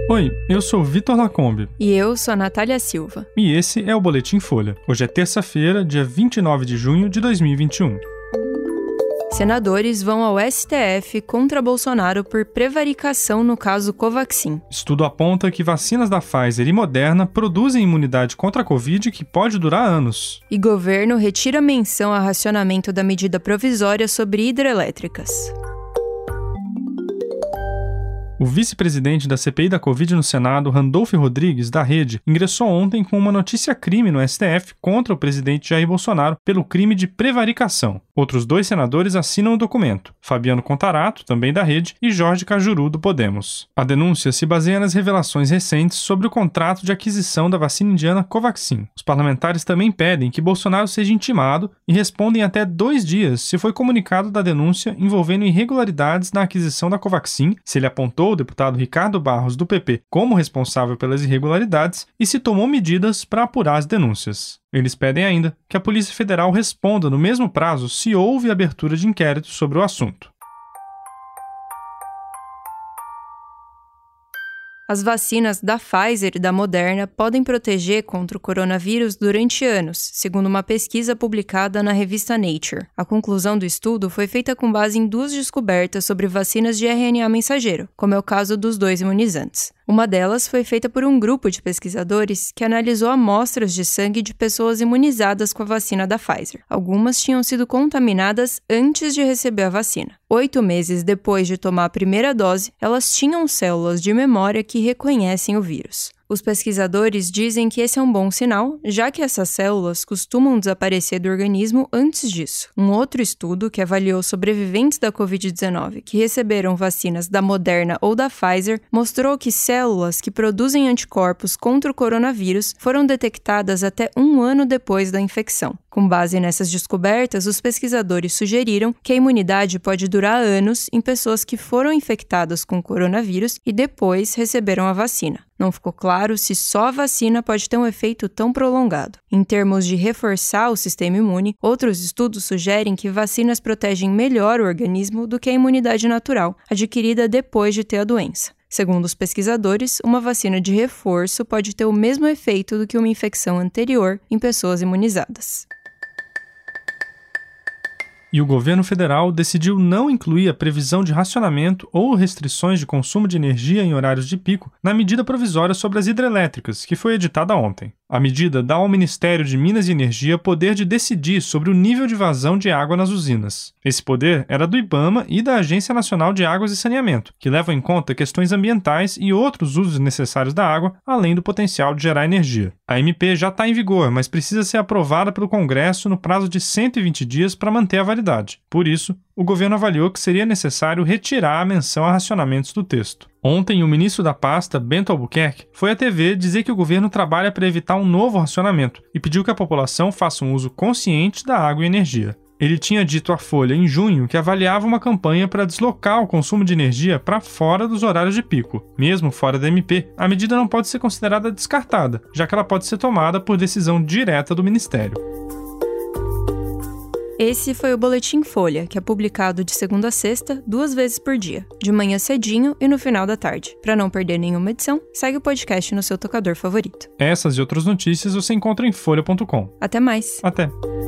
Oi, eu sou o Vitor Lacombe. E eu sou a Natália Silva. E esse é o Boletim Folha. Hoje é terça-feira, dia 29 de junho de 2021. Senadores vão ao STF contra Bolsonaro por prevaricação no caso Covaxin. Estudo aponta que vacinas da Pfizer e Moderna produzem imunidade contra a Covid que pode durar anos. E governo retira menção a racionamento da medida provisória sobre hidrelétricas. O vice-presidente da CPI da Covid no Senado, Randolfo Rodrigues, da Rede, ingressou ontem com uma notícia-crime no STF contra o presidente Jair Bolsonaro pelo crime de prevaricação. Outros 2 senadores assinam o documento, Fabiano Contarato, também da Rede, e Jorge Cajuru, do Podemos. A denúncia se baseia nas revelações recentes sobre o contrato de aquisição da vacina indiana Covaxin. Os parlamentares também pedem que Bolsonaro seja intimado e respondem até 2 dias se foi comunicado da denúncia envolvendo irregularidades na aquisição da Covaxin, se ele apontou o deputado Ricardo Barros, do PP, como responsável pelas irregularidades e se tomou medidas para apurar as denúncias. Eles pedem ainda que a Polícia Federal responda no mesmo prazo se houve abertura de inquérito sobre o assunto. As vacinas da Pfizer e da Moderna podem proteger contra o coronavírus durante anos, segundo uma pesquisa publicada na revista Nature. A conclusão do estudo foi feita com base em 2 descobertas sobre vacinas de RNA mensageiro, como é o caso dos 2 imunizantes. Uma delas foi feita por um grupo de pesquisadores que analisou amostras de sangue de pessoas imunizadas com a vacina da Pfizer. Algumas tinham sido contaminadas antes de receber a vacina. 8 meses depois de tomar a primeira dose, elas tinham células de memória que reconhecem o vírus. Os pesquisadores dizem que esse é um bom sinal, já que essas células costumam desaparecer do organismo antes disso. Um outro estudo, que avaliou sobreviventes da Covid-19 que receberam vacinas da Moderna ou da Pfizer, mostrou que células que produzem anticorpos contra o coronavírus foram detectadas até 1 ano depois da infecção. Com base nessas descobertas, os pesquisadores sugeriram que a imunidade pode durar anos em pessoas que foram infectadas com coronavírus e depois receberam a vacina. Não ficou claro se só a vacina pode ter um efeito tão prolongado. Em termos de reforçar o sistema imune, outros estudos sugerem que vacinas protegem melhor o organismo do que a imunidade natural, adquirida depois de ter a doença. Segundo os pesquisadores, uma vacina de reforço pode ter o mesmo efeito do que uma infecção anterior em pessoas imunizadas. E o governo federal decidiu não incluir a previsão de racionamento ou restrições de consumo de energia em horários de pico na medida provisória sobre as hidrelétricas, que foi editada ontem. A medida dá ao Ministério de Minas e Energia poder de decidir sobre o nível de vazão de água nas usinas. Esse poder era do IBAMA e da Agência Nacional de Águas e Saneamento, que levam em conta questões ambientais e outros usos necessários da água, além do potencial de gerar energia. A MP já está em vigor, mas precisa ser aprovada pelo Congresso no prazo de 120 dias para manter a validade. Por isso, o governo avaliou que seria necessário retirar a menção a racionamentos do texto. Ontem, o ministro da pasta, Bento Albuquerque, foi à TV dizer que o governo trabalha para evitar um novo racionamento e pediu que a população faça um uso consciente da água e energia. Ele tinha dito à Folha em junho que avaliava uma campanha para deslocar o consumo de energia para fora dos horários de pico. Mesmo fora da MP, a medida não pode ser considerada descartada, já que ela pode ser tomada por decisão direta do Ministério. Esse foi o Boletim Folha, que é publicado de segunda a sexta, 2 vezes por dia, de manhã cedinho e no final da tarde. Para não perder nenhuma edição, segue o podcast no seu tocador favorito. Essas e outras notícias você encontra em folha.com. Até mais! Até!